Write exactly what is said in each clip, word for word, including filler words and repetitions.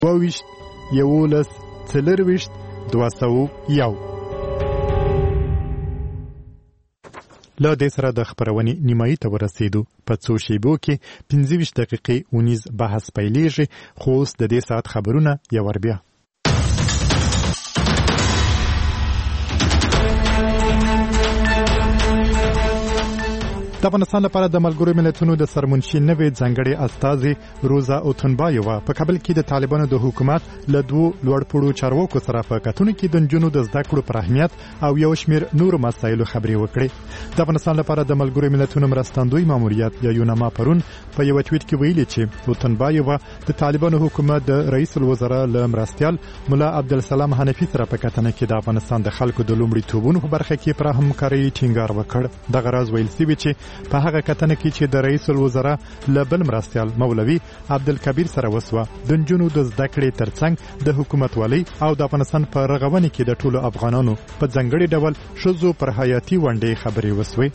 دوهویشت یولس څلرویشت دوه سوه یو. له دې سره د خپرونې نیمایي ته ورسېدو. په څو شیبو کې پنځه ویشت دقیقې اونیز بحث پیلېږي، خو اوس د دې ساعت خبرونه یو ور بیا. د افغانستان لپاره د ملګرو ملتونو د سرمنشي نوې ځانګړې استازي روزا اوتنبایووا په کابل کې د طالبانو د حکومت له دوو لوړپوړو چارواکو سره په کتونو کې د نجونو د زده کړو پر اهمیت او یو شمېر نورو مسایلو خبرې وکړې. د افغانستان لپاره د ملګرو ملتونو مرستندوی ماموریت یا یونما پرون په یو ټویټ کې ویلي چې اوتنبایووا د طالبانو حکومت د رئیس الوزرا له مرستیال مولا عبدالسلام حنفي سره په کتنه کې د افغانستان د خلکو د لومړیتوبونو په برخه کې پر همکارۍ ټینګار وکړ. دغه راز ویل شوی چې په هغه کتنه کې چې د رئیس الوزرا له بل مرستیال مولوي عبدالکبیر سره وسوه، د نجونو د زده کړې ترڅنګ د حکومت والی او د افغانستان په رغونې کې د ټولو افغانانو په ځانګړي ډول ښځو پر حیاتي ونډې خبرې وسوې.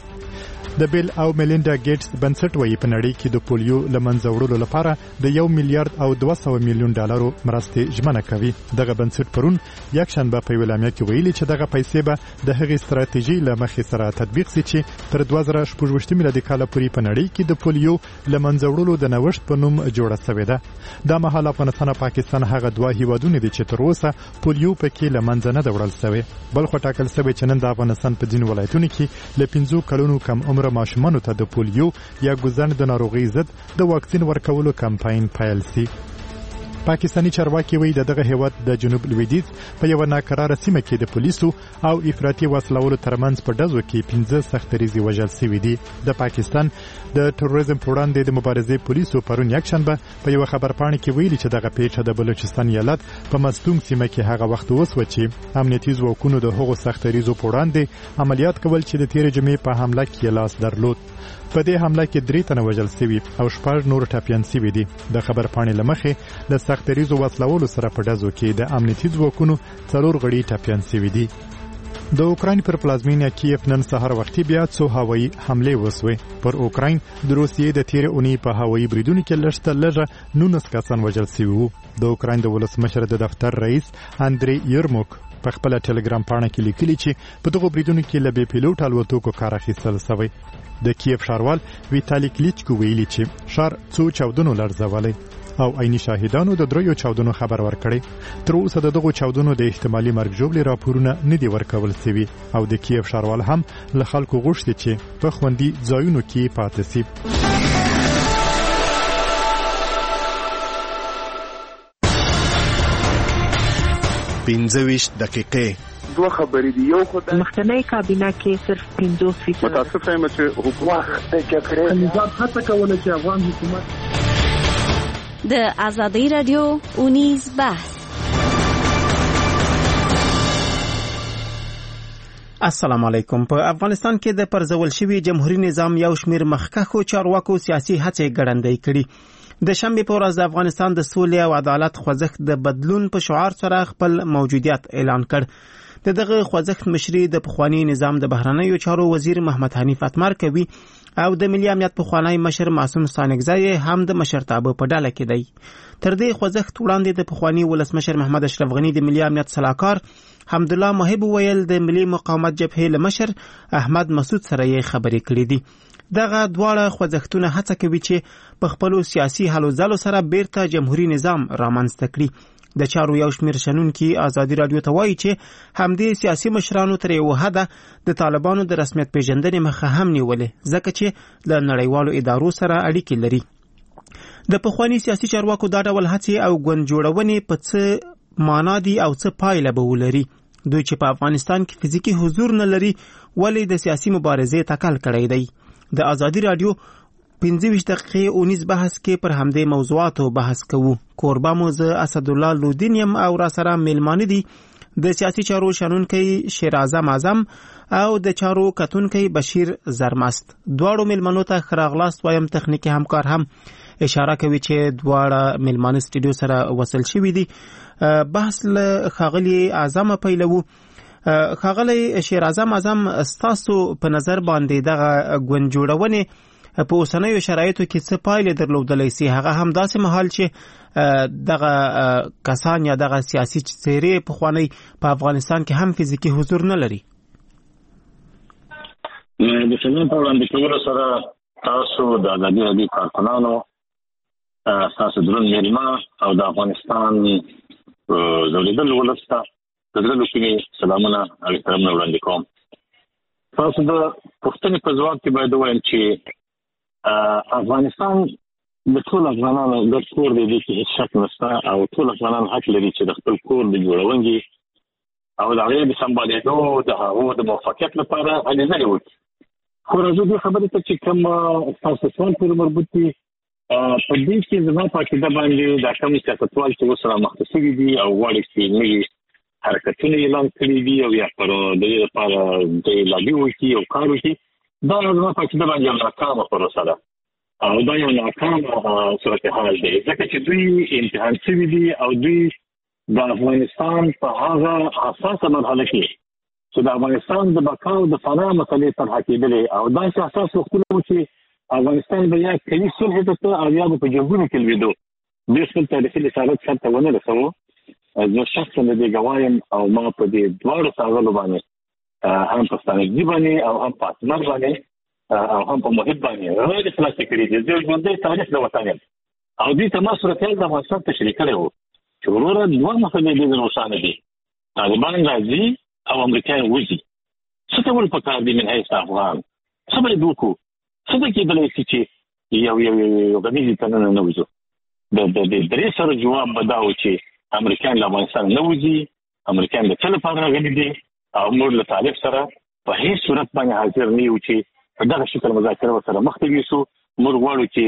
د بیل او میلینډا ګیټس بنسټ وایي په نړۍ کې د پولیو له منځه وړلو لپاره د یو میلیارډ او دوه سوه میلیون ډالرو مرستې ژمنه کوي. دغه بنسټ پرون یکشنبه په یوه اعلامیه کې ویلي چې دغه پیسې به د هغې ستراتیژۍ له مخې سره تطبیق شي چې تر دوه زره شپږ میلادي کاله پورې په نړۍ کې د پولیو له منځه وړلو د نوښت په نوم جوړه شوې ده. دا مهال افغانستان او پاکستان هغه دوه هیوادونه دي چې تر اوسه پولیو پکې له منځه نه ده وړل شوې. بل خو ټاکل شوی چې نن د افغانستان په ځینو ولایتونو کې له پنځو کلونو کم عمره ماشومانو ته د پولیو یا ګوزن د ناروغۍ ضد د واکسین ورکولو کمپاین پیل شي. پاکستانی چارواکي وایي د دغه هیواد د جنوب لویدیځ په یو ناکراره سیمه کې د پولیسو او افراطي وسلوالو ترمنځ په ډزو کې پنځه سختریزي وژل شوي دي. د پاکستان د تروریزم پر وړاندې د مبارزې پولیسو پرون یکشنبه په یو خبرپاڼه کې ویلي چې دغه پیښه د بلوچستان ایالت په مستونګ سیمه کې هغه وخت وسوه چې امنیتي ځواکونو د هغو سختریزو پر وړاندې عملیات کول چې د تیر جمعې په حمله کې لاس درلود. په دې حمله کې درې تنه وژل شوي او شپږ نور ټپیان شوي دي. د خبرپاڼې له مخې د سختریزو وسلوالو سره په ډزو کې د امنیتي ځواکونو څلور غړي ټپیان شوي دي. د اوکراین پر پلازمینه کیف نن سهار وختي بیا څو هوایي حملې وسوې. پر اوکراین د روسیې د تیر اونۍ په هوایي بریدونو کې لږ تر لږه نولس کسان وژل شوي وو. د اوکراین د ولسمشر د دفتر رئیس اندری یرموک په خپل ټلګرام پاڼه کې لیکلي چې په دغو بریدونو کې له بې پیلوټ الوتکو کار اخیستل شوی. د کیف ښاروال ویتالي کلیچکو ویلي چې ښار څو چاودنو لړزولی او عیني شاهدانو د دریو چاودنو خبر ورکړی. تر اوسه د دغو چاودنو د احتمالي مرګ ژوبلې راپورونه نه دي ورکول شوي او د کیف ښاروال هم له خلکو غوښتي چې په خوندي ځایونو کې پاتې شي. پنځه ویشت دقیقې دوه خبرې دي. یو خو د مخکنی کابینه کې صرف پنځوس فیصد متاسفه یم چې حکومت د جګړې نظام هڅه کوله چې افغان حکومت د آزادۍ رادیو اونیز بحث. السلام علیکم. په افغانستان کې د پرځول شوي جمهوریت نظام یو شمېر مخکښو چارواکو سیاسي هڅې ګړندۍ کړي. د شنبې په ورځ د افغانستان د سولې او عدالت خوځښت د بدلون په شعار سره خپل موجودیت اعلان کړ. د دغه خوځښت مشري د پخوانی نظام د بهرنیو چارو وزیر محمد حنیف اتمر کوي او د ملي امنیت پخوانی مشر معصوم ستانکزی هم د مشرتابه په ډله کې دی. تر دې خوځښت وړاندې د پخوانی ولسمشر محمد اشرف غنی د ملي امنیت صلاحکار حمدالله محب ویل د ملي مقاومت جبهې له مشر احمد مسعود سره یې خبرې کړې دي. دغه دواړه خوځښتونه هڅه کوي چې په خپلو سیاسي هلو ځلو سره بیرته جمهوریت نظام رامنځته کړي. د چارو یو شمېر شنونکي ازادي راډیو ته وایي چې همدې سیاسي مشرانو تر یوه حده د طالبانو د رسمیت پیژندنې مخه هم نیولې، ځکه چې له نړیوالو ادارو سره اړیکې لري. د پخواني سیاسي چارواکو دا ډول هڅې او ګوند جوړونې په څه معنا دي او څه پایله به ولري؟ دوی چې په افغانستان کې فزیکي حضور نه لري ولې د سیاسي مبارزې تکل کړی دی؟ د آزادي راډیو پنځه ویشت دقیقې اونیز بحث کې پر همدې موضوعاتو بحث کوو. کوربه مو زه اسدالله لودین یم او را سره میلمانه دي د سیاسي چارو شنونکی شیر اعظم اعظم او د چارو کتونکی بشیر زرمست. دواړو میلمنو ته ښه راغلاست وایم. تخنیکي همکار هم اشاره کوي چې دواړه میلمانه سټوډیو سره وصل شوي دي. بحث له ښاغلي اعظم پیلوو. ښاغلی شیر اعظم اعظم، ستاسو په نظر باندې دغه ګوند جوړونې په اوسنیو شرایطو کې څه پایلې درلودلی سي؟ هغه هم داسې مهال چې دغه کسان یا دغه سیاسي څېرې په خوانی په افغانستان کې هم فزیکی حضور نه لري. د شنن په وړاندې کولو سره تاسو د ازادي راډیو کارکونانو تاسو درون میلمه او د افغانستان زولیدل ولسته د درلو کې سلامونه او احترامونه وړاندې کوم. تاسو د پښتني په ځواب کې باید وایم چې افغانستان د ټول افغانانو د کور د دې هیڅ شک نشته او ټول افغانان حق لري چې د خپل کور د جوړونې او د هغې د سمبالېدو د هغو د موفقیت لپاره هلې ځلې وکړي. خو راځو دې خبرې ته چې کوم ستاسو سوال پورې مربوط دي په دې کې زما په عقیده باندې دا کوم سیاستوال چې اوس رامخته شوي دي او غواړي چې نوي حرکتونه اعلان کړي دي او یا پر د دې لپاره د لابي وکړي او کار وکړي، دا زما په عقیده باندې یو ناکامه پروسه ده او دا یو ناکامه صورتحال دی ځکه چې دوی امتحان شوي دي او دوی د افغانستان په هغه حساسه مرحله کې چې د افغانستان د بقا او د فنا مسلې طرح کېدلې او دا چې اساس وختونه و چې افغانستان به یا کوي صلح ته او یا په جنګونو کې لویدو د خپل تاریخي رسالت څخه ونه رسو. زه شخصا د دې ګوایم او ما په دې دواړو ساغلو باندې هم په ستانګي باندې او هم په اسمر باندې او هم په محب باندې راځي خلاص کړی دي د ژوندۍ تاریخ د وطن او دې تماس ورته د افغانستان تشریح کړو چې ورور دوه مسلې دې روښانه دي. طالبان راځي او امریکایان وځي. څه ته ول پکار دي من هیڅ افغان څه به دوکو څه د کې بلې چې یو یو یو غنیږي کنه نه وځو. د د درې سره جواب بداو چې امریکایان له افغانستان نه وځي، امریکایان د څه لپاره راغلي دي او موږ له طالب سره په هیڅ صورت باندې حاضر نه یو چې په دغه شکل مذاکره سره مخ ته یوسو. موږ غواړو چې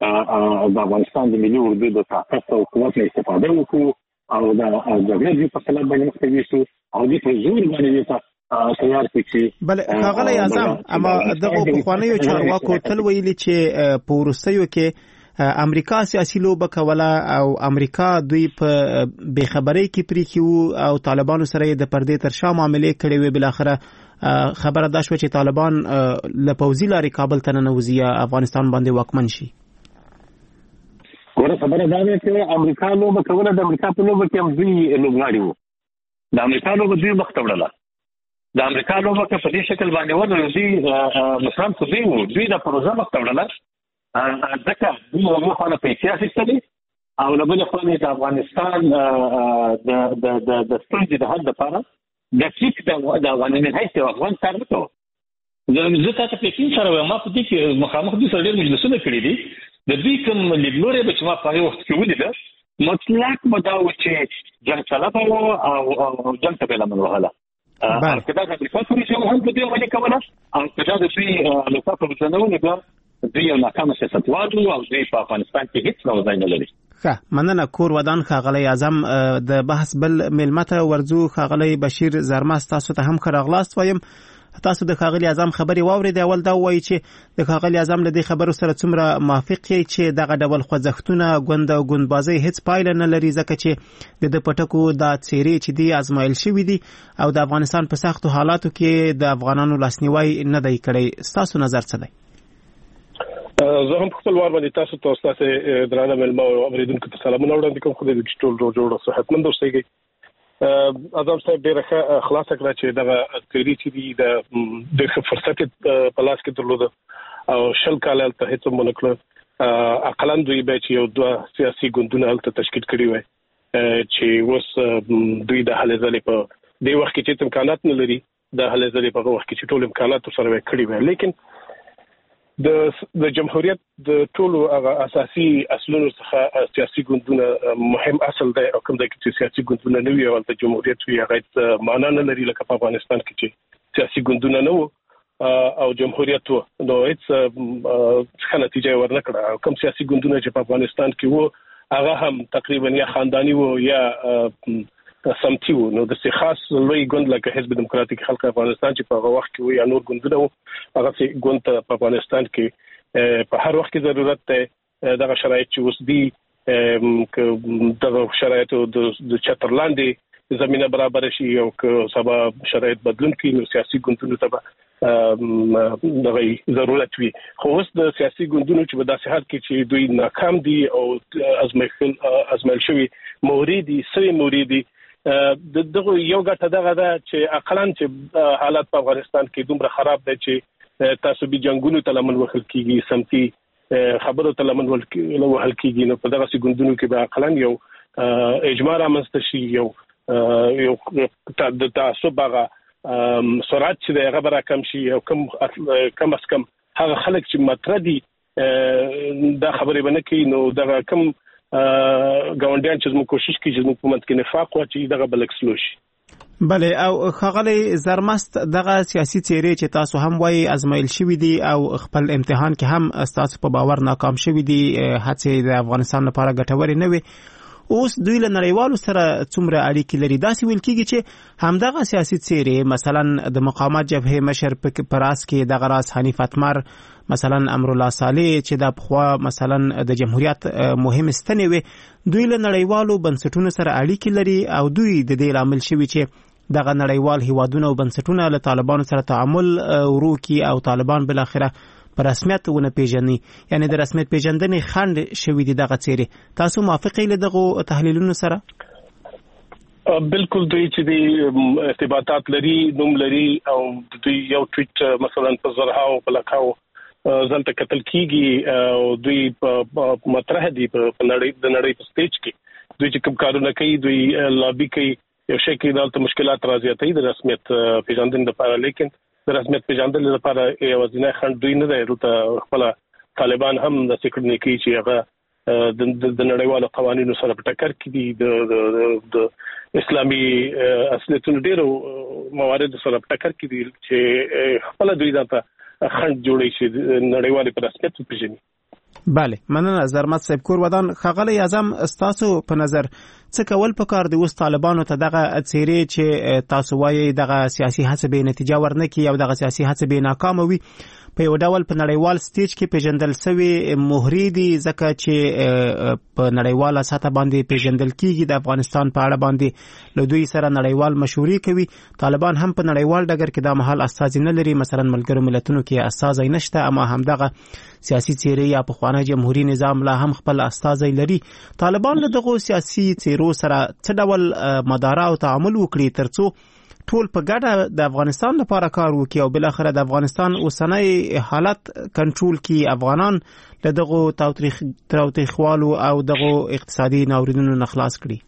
د افغانستان د ملي اردو د طاقت او قوت نه استفاده وکړو او د جګړې په خلاف باندې مخ ته یوسو او دې په زور باندې ته تیار کړي. بل ښاغلی اعظم، اما دغه پخوانیو چارواکو تل ویلي چې په وروستیو کې امریکا سیاسي لوبه کوله او امریکا دوی په بېخبرۍ کې پرېښي وو او طالبانو سره یې د پردې تر شا معاملې کړې وې. بالاخره خبره دا شوه چې طالبان له پوځي لارې کابل ته ننوځي یا افغانستان باندې واکمن شي. ګوره خبره دا ده چې امریکا لوبه کوله، د امریکا په لوبه کې هم دوی لوبغاړي وو. د امریکا لوبه دوی مخ ته وړله. د امریکا لوبه که په دې شکل باندې ونه دوی مشران خو دوی وو، دوی د پروژه مخ ته وړله ځکه دوی له یوې خوا نه پیسې اخیستلې او له بلې خوا د افغانستان د ستونزې د حل لپاره د فیک د افغانستان حیث یو افغان کار نه کوو. زه تاسو په کې سره وایم، ما په دې کې مخامخ دوی سره ډېر مجلسونه کړي دي. د دوی کوم لیدلوري به چې ما په هغې وخت کې ولیده مطلق به دا و چې جنګ طلبه وو او جنګ ته به یې لمن وهله. که دا د امریکا پولیسو هم په دې عملي کوله او که دا د دوی امریکا پولیسونه بیا دوی یو ناکامه سیاستوال وو او دوی په افغانستان کې هېڅ ډول ځای نه لري. ښه مننه. کور ودان ښاغلی اعظم. د بحث بل میلمه ته ورځو. ښاغلی بشیر زرمست، تاسو ته هم ښه راغلاست وایم. تاسو د ښاغلي اعظم خبرې واورېدې. اول دا ووایي چې د ښاغلي اعظم له دې خبرو سره څومره موافق یې چې دغه ډول خوځښتونه ګوند او ګوندبازۍ هېڅ پایله نه لري ځکه چې د ده په ټکو دا څېرې چې دي ازمایل شوي دي او د افغانستان په سختو حالاتو کې د افغانانو لاسنیوی نه دی کړی. ستاسو نظر څه دی؟ زه هم په خپل وار باندې تاسو ته ستاسو درانه مېلمه او اورېدونکو ته سلامونه وړاندې کوم. خدای دې ټول جوړ جوړ او صحتمند اوسئ. اعظم صاحب ډېره ښه خلاصه کړه چې دغه تیوري چې دي د ډېر فرصت په لاس کې درلوده او شل کاله هلته هېڅ هم ونه کړه. اقلا دوی به چې یو دوه سیاسي ګوندونه هلته تشکیل کړي وای چې اوس دوی د هلې ځلې په دې وخت کې چې امکانات نه لري، د هلې ځلې په وخت کې چې ټول امکانات سره کړي وای. لیکن د د جمهوریت د ټولو هغه اساسي اصلونو څخه سیاسي ګوندونه مهم اصل دی او کوم ځای کې چې سیاسي ګوندونه نه وي او د جمهوریت وي هغه معنا نه لري. لکه په افغانستان کې چې سیاسي ګوندونه نه وو او جمهوریت وو نو هیڅ ښه نتیجه ورنه کړه. کوم سیاسي ګوندونه چې په افغانستان کې وو هغه هم تقریبا یا خاندانی وو یا سمتي وو. نو د څه خاص لوی ګوند لکه حزب دموکراتیک خلق افغانستان چې په هغه وخت کې وو یا نور ګوندونه وو هغه څه ګوند ته په افغانستان کې په هر وخت کې ضرورت دی. دغه شرایط چې اوس دي دغه شرایط د چتر لاندې زمينه برابر شي او که سبا شرایط بدلون کړي نو سیاسي ګوندونو ته دغه ضرورت وي. خو اوس د سیاسي ګوندونو چې په داسې حال کې چې دوی ناکام دي او ازمایل ازمایل شوی موریدي سوی موریدي دغه یو ګټه دغه ده چې اقلن چې حالات په افغانستان کې دومره خراب دي چې تعصبي جنگونو ته لمن وخل کیږي، سمتي خبرو ته لمن وخل کیږي. نو په دغه سي ګوندونو کې به اقلن یو اجماع رامنځته شي، یو یو د تعصب هغه سرعت چې دغه برا کم شي او کم کم اس کم هغه خلک چې متردي دا خبرې باندې کې نو دغه کم ګاونډیان چې موږ کوشش کوي چې موږ په منځ کې نفاق واچي دغه بلکسلو شي. بله او خغلی زرمست دغه سیاسي څیرې چې تاسو هم وایي ازمایل شوی دي او خپل امتحان کې هم تاسو په باور ناکام شوی دي، هڅې د افغانستان لپاره ګټورې نه وي. اوس دوی له نړیوالو سره څومره اړیکې لري؟ داسې ویل کېږي چې همدغه سیاسي څیرې مثلا د مقاومت جبهې مشر په راس کې دغه راس حنیف اتمر، مثلا امرالله صالح چې د پخوا مثلا د جمهوریت مهم ستنې وي، دوی له نړیوالو بنسټونو سره اړیکې لري او دوی د دې لامل شوي چې دغه نړیوال هیوادونه او بنسټونه له طالبانو سره تعامل وروکي او طالبان بل اخره په رسمیت ونه پیژني، یعنی د رسمیت پیژندنې خنډ شوی دي دغه څیرې. تاسو موافقه له دغه تحلیلونو سره؟ بالکل دوی چې د ارتباطات لري، نوم لري او دوی یو ټویټ مثلا په زرهاو په لکاو ځلته قتل کیږي او دوی په مطرح دي په نړۍ د نړۍ په سټیج کې دوی چې کوم کارونه کوي، دوی لابي کوي، یو شي کې دلته مشکلات راځي ته د رسمیت پیژندنې لپاره، لیکن د رسمیت پیژندنې لپاره یو ځینې خنډ دوی نه دی. دلته خپل طالبان هم د سکرټ نه کوي چې هغه د نړیوالو قوانینو سره په ټکر کې دي، د اسلامي اصلیتونو ډیرو موارد سره په ټکر کې دي چې خپل دوی دلته خنډ جوړي چې نړیوالي په رسمیت پیژني. بله مننه زرمت صاحب. کور ودان خغلی اعظم استاسو په نظر څه کول پکار دی اوس طالبانو ته دغه څیرې چې تاسو وایي دغه سیاسي هڅه به نتیجه ورنکړي او دغه سیاسي هڅه به ناکام وي، په یو ډول په نړیوال سټیج کې پیژندل شوی مهری دي ځکه چې په نړیواله سطح باندې پیژندل کیږي، د افغانستان په اړه باندې له دوی سره نړیوال مشورې کوي. طالبان هم په نړیوال ډګر کې د محل استازي نه لري، مثلا ملګرو ملتونو کې استازي نشته، اما همدغه سیاسي څیرې یا پخوانی جمهوریت نظام لا هم خپل استازي لري. طالبان له دغه سیاسي څیرو سره څه ډول مدارا او تعامل وکړي ترڅو ټول په ګډه د افغانستان لپاره کار وکړي او بل اخره د افغانستان اوسنۍ حالت کنټرول کړي، افغانان له دغه تاوتریخ تاوتریخوالو او دغه اقتصادي ناورینونو نه خلاص کړي.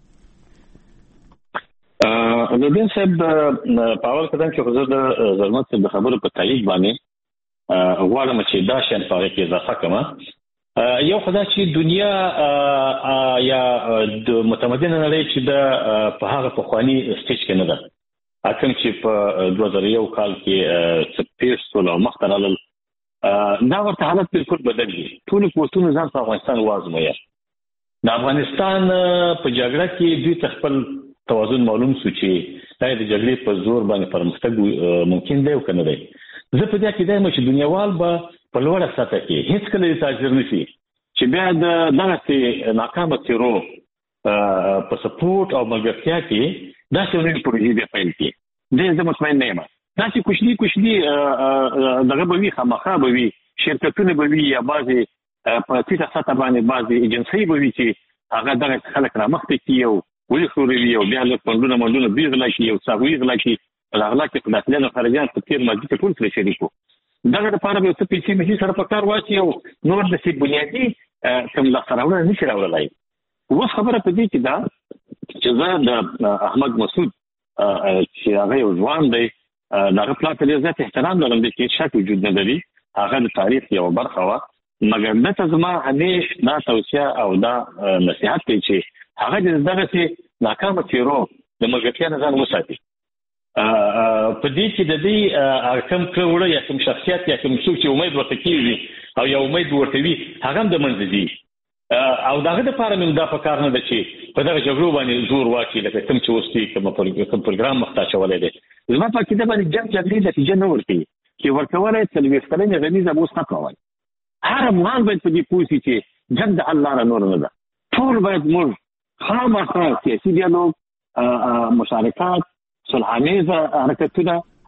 ا د دې سبب پاول کدان چې حضور د زلمت د خبرو په تایید باندې غواړم چې دا شان په کې اضافه کړم. یو خدای چې دنیا یا د متمدن نړۍ چې د په هغه پخوانی سټیج کې نه ده، اکم چې په دوه زره یو کال کې سپیس ټول مختلل دا ورته حالت بالکل بدل دي. ټول قوتونه ځان په افغانستان وازموي. د افغانستان په جګړه کې دوی خپل توازن معلوم شو چې دا د جګړې په زور باندې پرمختګ ممکن دی او کنه دی. زه په دې کې دایم چې دنیاوال به په لوړه سطح کې هیڅ کله تاثیر نشي چې بیا د دغه ناکامه تیرو په سپورټ او ملګرتیا کې دا څه نوې پروژې به پیل کړي. دې زه مطمئن نه یم دا چې کوچني کوچني دغه به وي، خامخا به وي، شرکتونه به وي یا بعضې په ټیټه سطح باندې بعضې ایجنسۍ به وي چې هغه دغه خلک رامخته کړي او وښوروي او بیا لږ فنډونه منډونه دوی غلا کړي او څاروي غلا کړي. غلا کې په داخلي او خارجي په تیر ماضي کې ټول سره شریک وو. دغه لپاره به څه پیسې مشي سره په کار واچي او نور د سي بنیادي کوم لاسته راوړنه نشي راوړلای. اوس خبره په دې کې دا چې زه د احمد مسعود چې هغه یو ځوان دی دغه پلاټ له زیات احترام لرم د کې شک وجود نه لري، هغه د تاریخ یو برخه وه، مګر دته زما همیش دا توصیه او دا نصیحت دی چې هغه دغه چې ناکامه تیرو د ملګرتیا نه ځان وساتي. په دې کې د دې کوم کړه یا کوم شخصیت یا کوم څوک چې امید ورته کیږي او یا امید ورته وي هغه د منځ دي او دغه لپاره موږ دا په کار نه ده چې په دغه جګړو باندې زور واچي لکه کوم چې اوس کې کوم پروګرام محتاج شوی دی. زما په کې د باندې جنگ جګړې نتیجه نه ورکوي چې ورکولی څلوېښت کلنې غمیزه به اوس نه کوئ. هر افغان باید په دې پوه شي چې جنګ د حل لاره نور نه ده. ټول باید موږ خامخا سیاسي ډیالوګ، مشارکت، صلحامیزه حرکتونه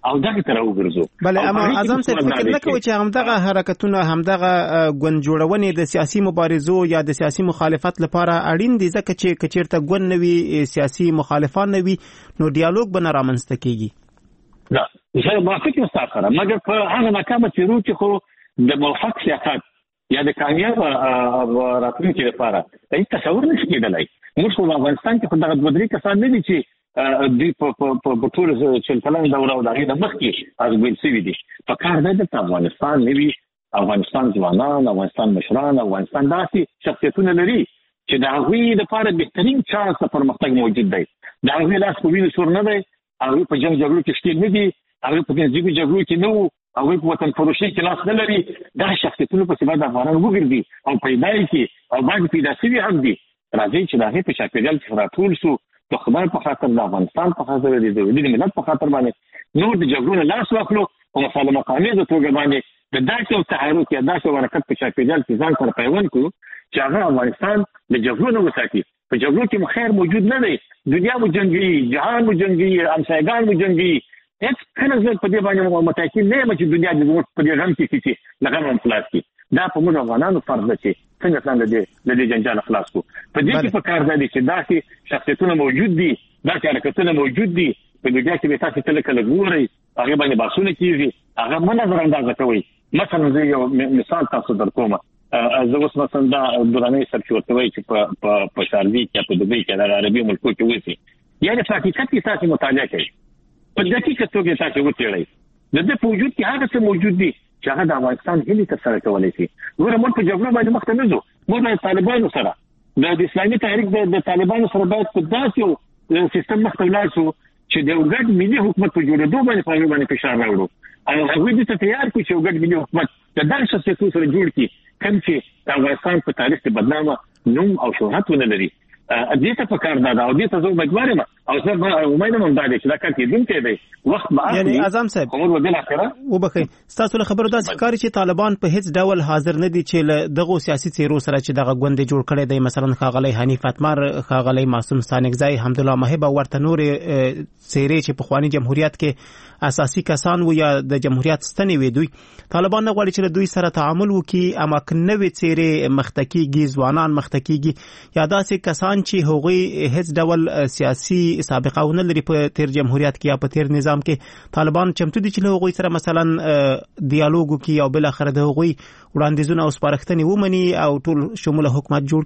او دغه تر وګرځو. بله اما اعظم صاحب فکر نه کوي چې همدغه حرکتونه همدغه ګوند جوړونې د سیاسي مبارزو یا د سیاسي مخالفت لپاره اړین دي، ځکه چې کچیرته ګوند نوي سیاسي مخالفان نوي نو ډیالوګ به نه رامنځته کیږي. دا زه موافق یم سره، مګر په هغه مقام چې رو چې خو د موافق سیاست یا د کامیاب راتلونکي لپاره هیڅ تصور نشي کېدلی. موږ په افغانستان کې خو دغه دوه درې کسان نه دي چې دوی په ټول چې کلن دوره او دغه د مخکې از ویل سوي دي. په کار دی د افغانستان نوي افغانستان ځوانان، افغانستان مشران، افغانستان داسې شخصیتونه لري چې د هغوی لپاره بهترین چانس د پرمختګ موجود دی. د هغوی لاس په وینو سور نه دی، هغوی په جنګ جګړو کې شتون نه دي، هغوی په جنګي جګړو کې نه وو، هغوی په وطن فروشي کې لاس نه لري. دا شخصیتونه په سبب د افغانان وګرځي او پیدا کړي او باید پیدا شوي هم دي. راځي چې د هغې په چاپېریال کې راټول شو د خدای په خاطر، د افغانستان په خاطر، د دولت ملت په خاطر باندې نور د جګړو نه لاس واخلو او مسالمه قانوني توګه باندې د داسې یو تحرک یا داسې یو حرکت په چاپېریال کې ځان سره پیوند کړو چې هغه افغانستان د جګړو نه وساتي. په جګړو کې مو خیر موجود نه دی، دنیا مو جنګي، جهان مو جنګي، همسایګان مو جنګي. هیڅ کله زه په دې باندې متأکد نه یم چې دنیا د زموږ په دې غم کې چې له غم خلاص کړي. دا په موږ افغانانو فرض ده چې څنګه څنګه د دې جنجال خلاص کړو. په دې کې په کار دی چې داسې شخصیتونه موجود دي، داسې حرکتونه موجود دي په دنیا کې به تاسو کله کله ګورئ هغه باندې بحثونه کیږي، هغه مه نظر اندازه کوئ. مثلا زه یو مثال تاسو درکوم. زه اوس مثلا دا درانه سر چې ورته وایي چې په په شارجې کې په دوبۍ کې د عربي ملکو کې وځي، یعنې په حقیقت کې تاسو مطالعه کوئ، په دقیقه توګه تاسو وڅېړئ د دې په وجود کې هغه څه موجود دي چې هغه د افغانستان هیلې ترسره کولی شي. ګوره موږ په جګړو باندې مخته نه ځو، موږ د طالبانو سره د اسلامي تحریک د طالبانو سره باید په داسې یو سیستم مخته ولاړ شو چې د یو ګډ ملي حکومت په جوړېدو باندې په هغوی باندې فشار راوړو او هغوی دې ته تیار کړي چې یو ګډ ملي حکومت د دغه شخصیتونو سره جوړ کړي کوم چې د افغانستان په تاریخ کې بدنامه نوم او شهرت ونه لري. دې ته په کار ده او دې ته زه امیدوار یم او زه امید هم دا دی چې دا کار کېدونکی دی. وخت به اخلي. یعنې اعظم صاحب خبر وبالاخره وبخئ ستاسو له خبرو داسې ښکاري چې طالبان په هیڅ ډول حاضر نه دي چې له دغو سیاسي څېرو سره چې دغه ګوند یې جوړ کړی دی، مثلا ښاغلی حنیف اتمر، ښاغلی معصوم ستانکزی، حمدالله محب او ورته نورې څېرې چې پخواني جمهوریت کې اساسي کسان و یا د جمهوریت ستنې وې، دوی طالبان نه غواړي چې له دوی سره تعامل وکړي، اما که نوې څېرې مخته کېږي، ځوانان مخته کېږي یا داسې کسان چې هغوی هیڅ ډول سیاسي سابقه ونه لري په تیر جمهوریت کې یا په تیر نظام کې، طالبان چمتو دي چې له هغوی سره مثلا دیالوګ وکړي او بل اخر د هغوی وړاندیزونه او سپارښتنې ومني او ټول شموله حکومت جوړ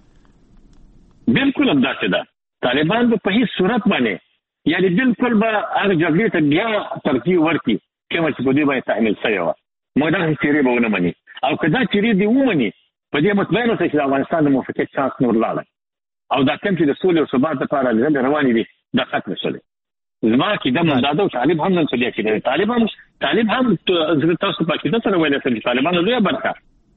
کړي. بالکل همداسې ده. طالبان به په هیڅ صورت باندې یعنی بالکل به هغه جګړې ته بیا ترجیح ورکړي کومه چې په دې باندې تحمیل شوې وه، موږ دغه څېرې به ونه مني او که دا څېرې دې ومني په دې مطمئن اوسئ چې د افغانستان د موافقت چانس نور لاړی او دا کوم چې د سولې او ثبات لپاره ډلې روانې دي دا ختم شولې. زما عقیده همدا ده او طالب هم نن څه عقیده طالب هم طالب هم تاسو په عقیده سره ویلی چې طالبانو لویه برخه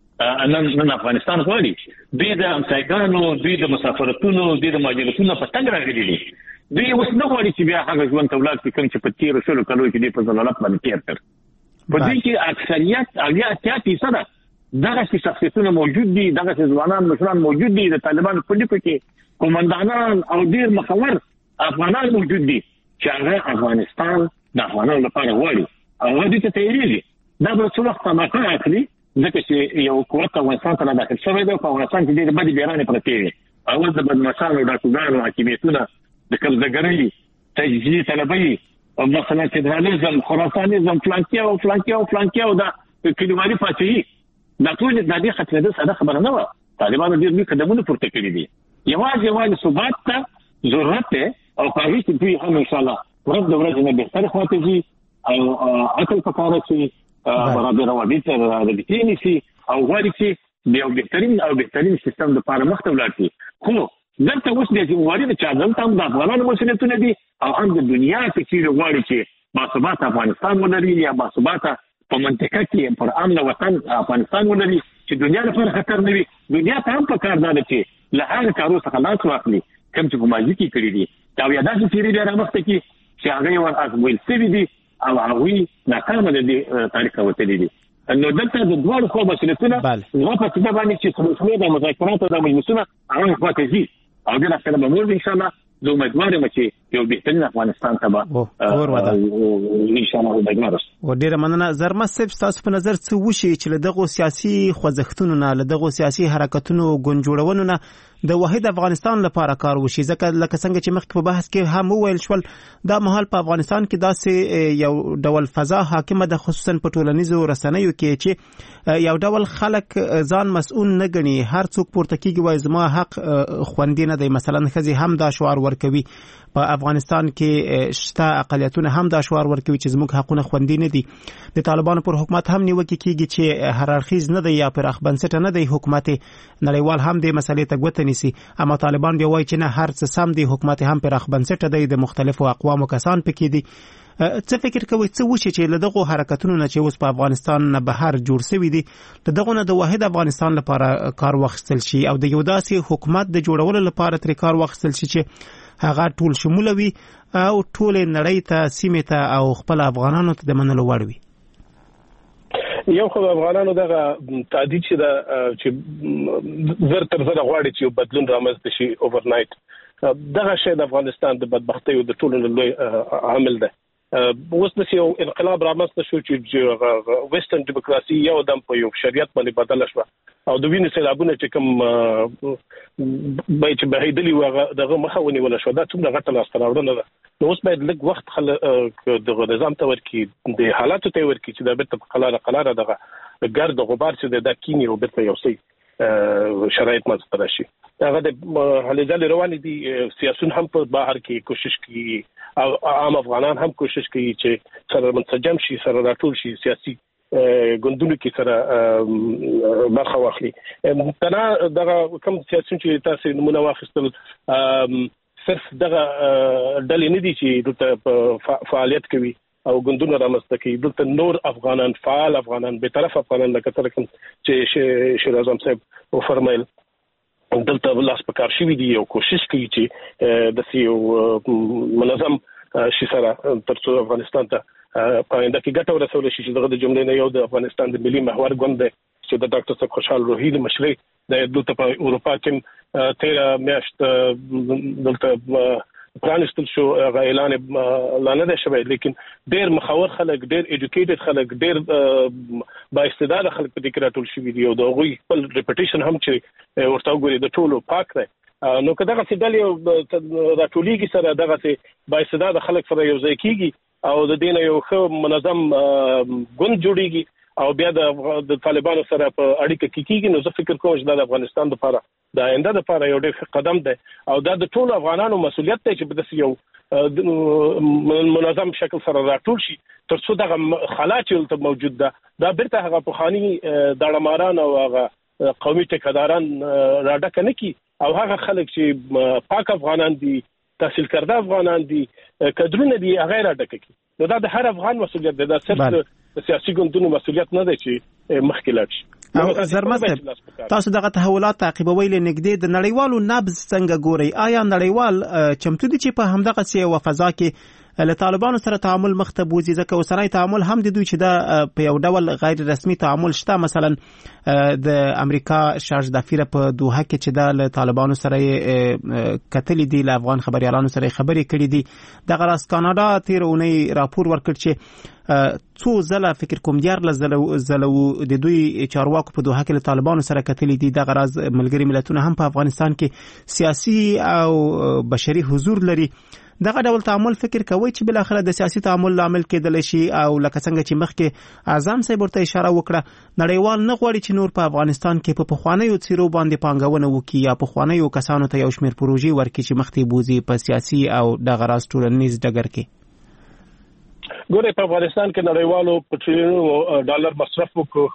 نن نن افغانستان غواړي، دوی د همسایګانو، دوی د مسافرتونو، دوی د مهاجرتونو په تګ راغلي دي. دوی اوس نه غواړي چې بیا هغه ژوند ته ولاړ شي کوم چې په تېرو شلو کلو کې دوی په ضلالت باندې تېر کړ. په دوی کې اکثریت اویا اتیا فیصده دغسې شخصیتونه موجود دي، دغسې ځوانان مشران موجود دي، د طالبانو په لیکو کې قومندانان او ډېر مخور افغانان موجود دي چې هغه افغانستان د افغانانو لپاره غواړي او هغه دوی ته تیارېږي. دا به څه وخت تماکه اخلي ځکه چې یو قوت افغانستان ته داخل شوی دی. په افغانستان کې ډېرې بدې بیرانې پرتې وي، اول د بدمعشانو، ډاکوګانو حاکمیتونه، د قبضهګرۍ، تجزیې طلبۍ، مثلا فدرالیزم، خراسانیزم، فلانکي او فلانکي او فلانکي او دا کلیوالي پاچاهي، دا ټول د دې ختمېدل ساده خبره نه وه. طالبانو ډېر لوی قدمونه پورته کړي دي. یوازې یوازې ثبات ته ضرورت دی او په هغې کې دوی هم انشاءالله ورځ د ورځې نه بهترې خواته ځي او عقل په کار اچوي، برابر روابط رابطې نیسي او غواړي چې د یو بهترین او بهترین سیستم لپاره مخته ولاړ شي. خو دلته اوس د ذمهواري د چا دلته هم د افغانانو مسؤلیتونه دي او هم د دنیا کې چیرې غواړي چې باثباته افغانستان ولري یا باثباته په منطقه کې پر امن وطن افغانستان ولري چې دنیا لپاره خطر نه وي. دنیا ته هم په کار ده چې له هغه کارو څخه لاس واخلي کوم چې په ماضي کې کړي دي او یا داسې څېرې بیا رامخته کړي چې هغه یې ور ازمویل شوي دي او هغوی ناکامه د دې تاریخ ته وتلي دي. نو دلته د دواړو خوا مسؤلیتونه زما په عقیده باندې چې څلورشمې د مذاکراتو د مجلسونه هغه خواته ځي او بالاخره به موږ انشاءالله زه امیدوار یم چې یو بهترین افغانستان ته به ان شاء الله وګورم. و ډیره مننه. زرمه صاحب، تاسو په نظر څه وشي چې له دغه سیاسي خوځښتونو نه، له دغه سیاسي حرکتونو ګوند جوړونو نه د واحد افغانستان لپاره کار وشي؟ ځکه لکه څنګه چې مخکې په بحث کې هم وویل شول، دا مهال په افغانستان کې داسې یو ډول فضا حاکمه ده، خصوصا په ټولنیزو رسنیو کې چې یو ډول خلک ځان مسؤل نه ګڼي. هر څوک پورته کېږي وایي زما حق خوندي نه دی. مثلا ښځې هم دا شعار ورکوي. په افغانستان کې شته اقلیتونه هم دا شعار ورکوي چې زموږ حقونه خوندي نه دي. د طالبانو پر حکومت هم نیوکې کېږي چې هررخیز نه دی یا پراخ بنسټه نه دی حکومت. نړیوال هم د مسلې ته ګوته نیسي، اما طالبان بیا وایي چې نه، هر څه سم دی، حکومت هم پراخ بنسټه دی، د مختلفو اقوامو کسان پکې دي. څه فکر کوي څه وشي چې له دغه حرکتونو نه چې اوس په افغانستان نه بهر جوړ شوی دي، له دغه نه د واحد افغانستان لپاره کار واخیستل شي او د یو داسې حکومت د جوړولو لپاره ترې کار واخیستل شي چې هغه ټول شموله وي او ټول نړۍ ته، سیمې ته او خپل افغانانو ته د منلو وړ وي؟ یو خو افغانانو دغه تعدید چې دا چې زر تر زر غواړي چې یو بدلون رامنځته شي اوور نایټ، دغه شی د افغانستان د بدبختۍ او د ټولو لوی عامل ده. اوس د یو انقلاب رامنځته شو چې ویسټرن دیموکراسي یو دم په یو شریعت باندې بدله شو او د وینې سیلابونه چې کوم به چې بهیدلی و دغه مخه ونیول شو. دا څومره غټه لاسته راوړنه ده. نو اوس باید لږ وخت خل دغه نظام ته ورکی، د حالاتو ته ورکی چې دا بیرته په قلاره قلاره دغه ګرد غبار چې د کینی او بیرته یو څه شرایط مزه راشي. هغه د هلې ځلې روانې دي. سیاسيون هم په بهر کې کوشش کوي او عام افغانان هم کوشش کوي چې سره منسجم شي، سره راټول شي، سیاسي ګوندونو کې سره برخه واخلي. تنا دغه کوم سیاسيون چې تاسو نمونه واخیستل صرف دغه ډلې نه دي چې دلته فعالیت کوي او ګوندونه رامنځته کوي. دلته نور افغانان، فعال افغانان، به طرف افغانان لکه څنګه چې شیر اعظم صاحب وفرمایل، دلته لاس په کار شوي دي او کوشش کوي چې د یو منظم شي سره ترڅو افغانستان ته په آینده کې ګټه ورسول شي. چې دغه د جملې نه یو د افغانستان د ملي محور ګوند دی چې د ډاکټر صاحب خوشحال روحي د مشرۍ د دلته په اروپا کې تیره میاشت دلته پرانستل شو. هغه اعلان لا نه دی شوی، لیکن ډېر مخاور خلک، ډېر ایجوکیټډ خلک، ډېر با استعداده خلک په دې کې راټول شوي دي او د هغوی خپل ریپټیشن هم چې ورته وګوري د ټولو پاک دی. نو که دغسې ډلې راټولیږي سره دغسې با استعداده خلک سره یو ځای کېږي او د دې نه یو ښه منظم ګوند جوړېږي او بیا د طالبانو سره په اړیکه کې کېږي، نو زه فکر کوم چې دا د افغانستان لپاره د آینده لپاره یو ډېر قدم دی او دا د ټولو افغانانو مسؤلیت دی چې په داسې یو منظم شکل سره راټول شي تر څو دغه خلا چې دلته موجود ده دا بیرته هغه پخواني داړهماران او هغه قومي ټیکهداران راډکه نه کړي او هغه خلک چې پاک افغانان دي، تحصیل کرده افغانان دي، کډرونه دي، هغه راډکه کړي. نو دا د هر افغان مسؤلیت دی، دا صرف د سیاسي ګوندونو مسؤلیت نه دی چې مخکې لاړ شي. او زرمه صاحب، تاسو دغه تحولات تعقیبوي لنږدې، د نړیوالو نبض څنګه ګوري؟ آیا نړیوال چمتو دي چې په همدغه سي او فضا کې له طالبانو سره تعامل مخته بوزي؟ ځکه اوسنی تعامل هم د دوی چې دا په یو ډول غیر رسمي تعامل شته. مثلا د امریکا شارج دافیره په دوحه کې چې دا له طالبانو سره کتلې دي، له افغان خبريالانو سره خبرې کړې دي. دغه راس کاناډا تیر اونۍ راپور ورکړ چې څو ځله فکر کوم دیار له زلو د دوی چارواکو په دوحه کې له طالبانو سره کتلې دي. دغه راز ملګری ملتونه هم په افغانستان کې سیاسي او بشري حضور لري. دغه ډول تعامل فکر کوي چې بل اخر د سیاسي تعامل لامل کېدل شي او لکه څنګه چې مخکې اعظم صاحب ورته اشاره وکړه، نړیوال نه غواړي چې نور په افغانستان کې په پخوانیو څیرو باندې پانګونه وکړي یا پخوانیو کسانو ته یو شمېر پروژې ورکړي چې مخکې بوزي په سیاسي او دغه راز ټولنیز ډګر کې. ګوره، په افغانستان کې نړیوالو په ټریلیونو ډالر مصرف وکړ،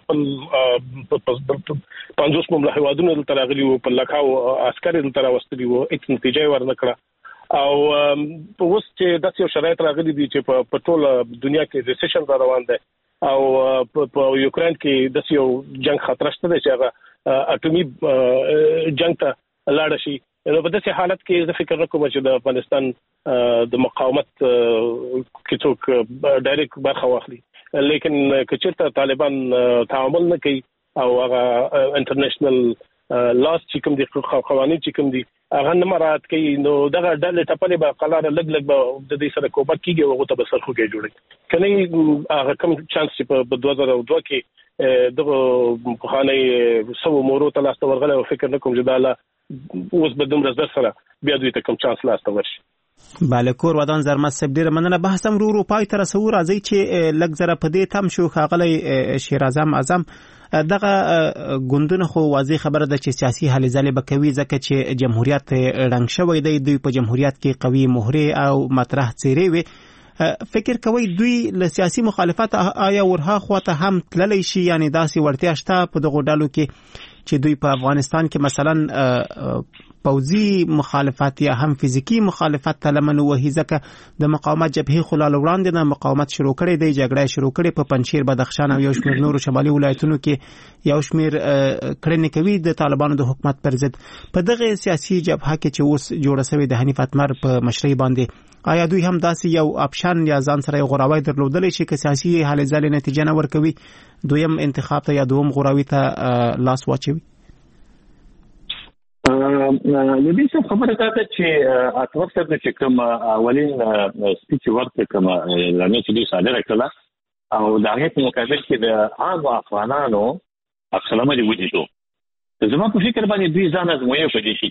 خپل پنځوس مملکت هیوادونو دلته راغلي وو، په لکهاو عسکر دلته راوستلي وو، هیڅ نتیجه یې ورنه کړه. او په اوس چې داسې یو شرایط راغلي دي چې په ټوله دنیا کې ریسیشن را روان دی او په یوکرين کې داسې یو جنگ خطر شته دی چې هغه اټومي جنگ ته لاړ شي. نو په داسې حالت کې زه فکر کوم چې د افغانستان د مقاومت کې څوک ډایرکټ برخه واخلي، لیکن که چېرته طالبان تعامل نه کوي او هغه انټرنیشنل لاس چې کوم دي قوانين چې کوم دي هغه نه مراعات کوي نو دغه ډلې ټپلې به قلاره لګ لګ به د دې سره کوبه کیږي او هغه ته به سرخوږی جوړي کني هغه کوم چانس چې په دوه زره دوه کې دغه په خانه سو مورو ته لاس ورغله او فکر نکوم چې دا لا اوس به دومره زر سره بیا دوی ته کوم چانس لاس ورشي. بله کور ودان زرمت سب ډیره مننه. بحث هم رو رو پای تر سو راځي چې لږ زره په دې تم شو خاغلی شیر اعظم اعظم دغه ګوندونه خو واضح خبره ده چې سیاسي هلې ځلې به کوي ځکه چې جمهوریت رنګ شوی دی دوی په جمهوریت کې قوي مهره او مطرح څیرې وي. فکر کوي دوی له سیاسي مخالفت آیا ورها خواته هم تللی شي یعنی داسې وړتیا شته په دغه ډلو کې چې دوی په افغانستان کې مثلا پوځي مخالفت یا هم فزیکی مخالفت ته لمن وهي ځکه د مقاومت جبهې خلال وړاندې نه مقاومت شروع کړي دی جګړه شروع کړي په پنځیر بدخشان او یو شمېر نورو شمالي ولایتونو کې یو شمېر کړنې کوي د طالبانو د حکومت پر ضد په دغه سیاسي جبهه کې چې اوس جوړه شوې د حنیف اتمر په مشرۍ باندې آیا دوی هم داسې یو اپشن یا ځان سره یو غوراوی درلودلی شي که سیاسي هلې ځلې نتیجه نه ورکوي دویم انتخاب ته یا دوم غوراوي ته لاس واچوي؟ لدې څه خبره ده چې اتمر صاحب چې کوم اولین سپیچ ورته کوم لامل چې دوی صادره کړه او د هغې په مقابل کې د عام افغانانو عکسالعمل یې ولیدو. زما په فکر باندې دوی ځان ازمویي په دې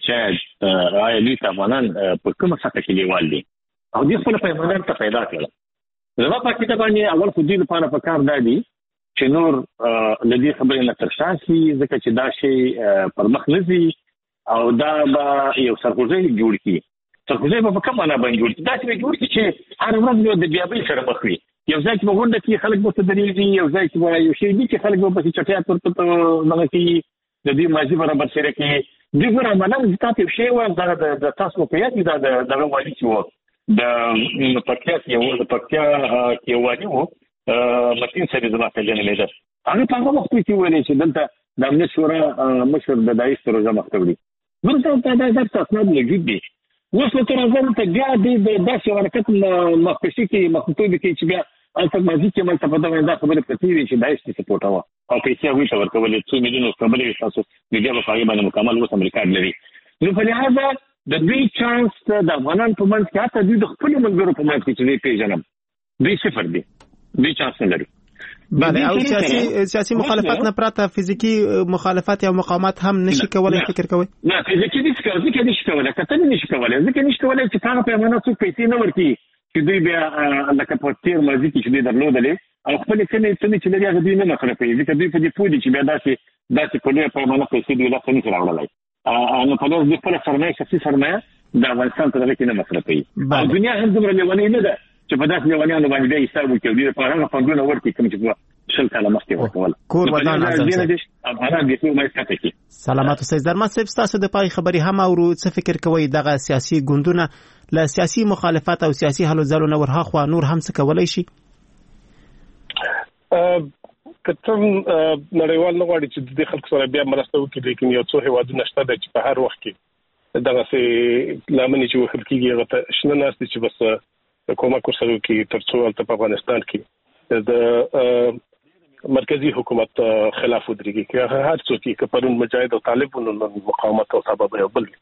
چې آیا دوی افغانان په کومه سطح کې لیوال دي او دوی خپل پیمانان ته پیدا کړل. زما په فکر باندې اول خو دوی لپاره په کار دا دي چې نور له دې خبرې نه تر شا شي ځکه چې دا شی پر مخ نه ځي او دا به یو سرخوږی جوړ کړي. سرخوږی به په کومه معنا باندې جوړ کړي داسې به جوړ کړي چې هر ورځ د بیابۍ سره مخ وي. یو ځای کې به غونډه کې خلک به ورته درېږي یو ځای کې به یو شی دي چې خلک به پسې چټیات ورته دغه کوي د دوی ماضي برابر سره کوي. دوی ګوره عملا تاسو یو شی وایي دغه د تاسو په یاد دا د دغه والي چې و د پکتیا کې د پکتیا کې والي و متین صاحب زما ته جنلیدر هغه په هغه وخت کې ویلي چې دلته د امنیت شورا مشر د دایښ سره جمع کړی ورته دا د تاسو نه موجود دي. اوس تر هغه ته بیا د داسې حرکت مخکشي کې مخطوبه کې چې بیا البته مازی چې مل ته په دغه دا خبره پتی وی چې دایښ ته سپورټ و او پیسې وی ته ورکولې څو میلیونو خبرې تاسو میډیا په هغه باندې مکمل اوس امریکا لري. نو په لحاظه د دوی چانس د افغانان په منځ کې حتی دوی د خپل ملګرو په منځ کې چې دوی پیژنم دوی صفر دي دوی چانس نه لري. بله او سیاسي سیاسي مخالفت نه پرته فزیکی مخالفت یا مقاومت هم نشي کولای فکر کوي؟ نه فزیکی نشي کولای ځکه نشي کولای کته نشي کولای ځکه نشي کولای چې هغه په معنا څو پیسې نه ورکړي چې دوی بیا لکه په تیر ماضي کې چې دوی درلودلې او خپل کله چې لري هغه دوی نه مخرفي ځکه دوی په دې پوهې چې بیا داسې داسې په لوی پیمانه پیسې دوی لا څه نه راوړلای نو په دې خپل سرمایه شخصي سرمایه د افغانستان په دغه کې نه مخرفي. او دنیا هم دومره لیونی نه ده چې په داسې لیونیانو باندې بیا حساب وکړي دوی په هغه فندونه ورکړي کوم چې شل کاله مخکې ورکول. کور ودان اعظم افغانان دې ټول مې ساتي. سلامات اوسئ. درمت صاحب تاسو د پای خبرې هم اورو څه فکر کوئ دغه سیاسي ګوندونه له سیاسي مخالفت او سیاسي هلو ځلو نه ورها خو نور هم څه کولای شي؟ کته نړیوال نه غواړي چې د خلکو سره بیا مرسته وکړي لیکن یو څو هیوادونه شته چې په هر وخت کې دغه سي لامل چې وخت کېږي هغه ته شنه ناست چې بس کومک ورسره کوي تر څو البته په افغانستان کې د مرکزی حکومت خلاف ودرېږي چې هر څوک کې پرون مجاهد او طالبانو مقاومت او سبب یو بل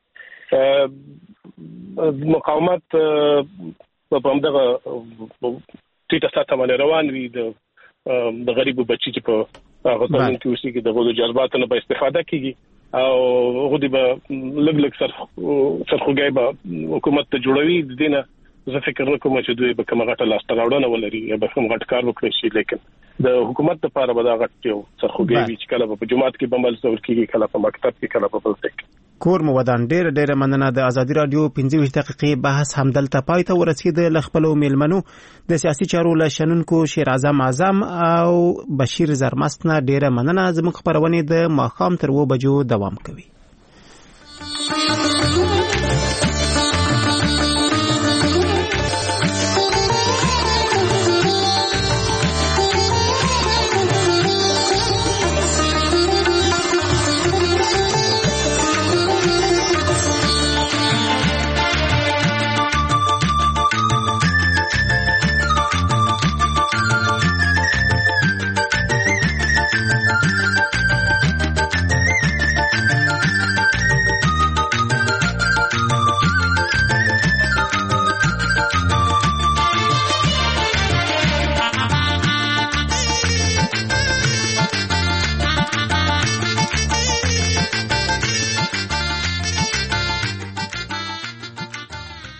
مقاومت په همدغه ټیټه سطح باندې روان وي د د غریبو بچی چې په هغه ځای کې اوسېږي د غوډو جذباتو نه به استفاده کیږي او غوډي به لګ لګ سر سرخوږی به حکومت ته جوړوي د دینه زه فکر نکوم چې دوی به کومه غټه لاسته راوړنه ولري یا به کوم غټ کار وکړي شي لیکن د حکومت لپاره به دا غټ یو سرخوږی وي چې کله په جماعت کې بمل څور کیږي کله په مکتب کې کله په بل ځای کې. کور مو ودان ډېر ډېر مننه. د ازادي رادیو پنځه ویشت دقیقې بحث همدلته پای ته ورسید. ل خپل میلمنو د سیاسي چارو له شنونکو شیر اعظم اعظم او بشیر زرمست نه ډېر مننه. زموږ خبرونه د ماښام تر و بجو دوام کوي.